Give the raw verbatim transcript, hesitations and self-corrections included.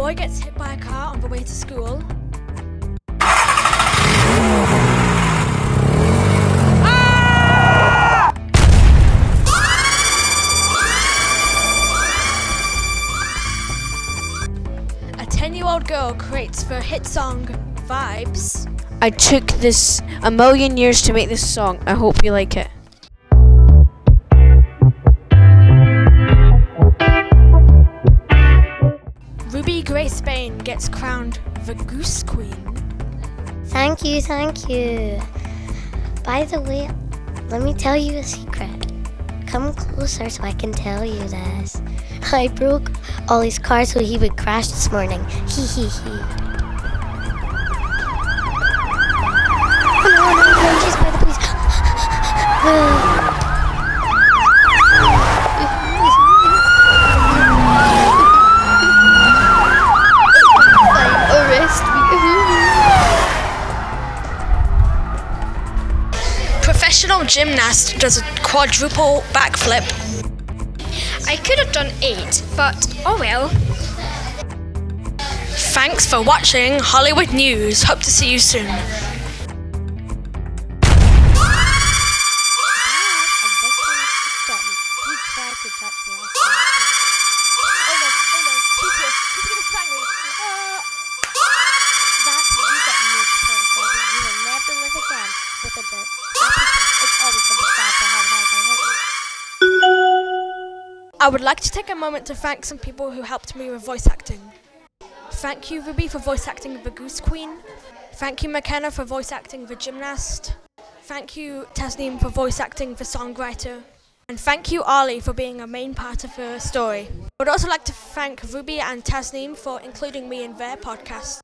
boy gets hit by a car on the way to school. A ten-year-old girl creates the hit song Vibes. I took this a million years to make this song. I hope you like it. Ruby Gray Spain gets crowned the Goose Queen. Thank you, thank you. By the way, let me tell you a secret. Come closer so I can tell you this. I broke Ollie's car so he would crash this morning. Hee hee hee. Oh no, no, no, I'm chased by the police. Arrest me. Professional gymnast does a quadruple backflip. I could have done eight, but oh well. Thanks for watching Hollywood News. Hope to see you soon. I would like to take a moment to thank some people who helped me with voice acting. Thank you, Ruby, for voice acting the Goose Queen. Thank you, McKenna, for voice acting the Gymnast. Thank you, Tasneem, for voice acting the Songwriter. And thank you, Ollie, for being a main part of the story. I would also like to thank Ruby and Tasneem for including me in their podcast.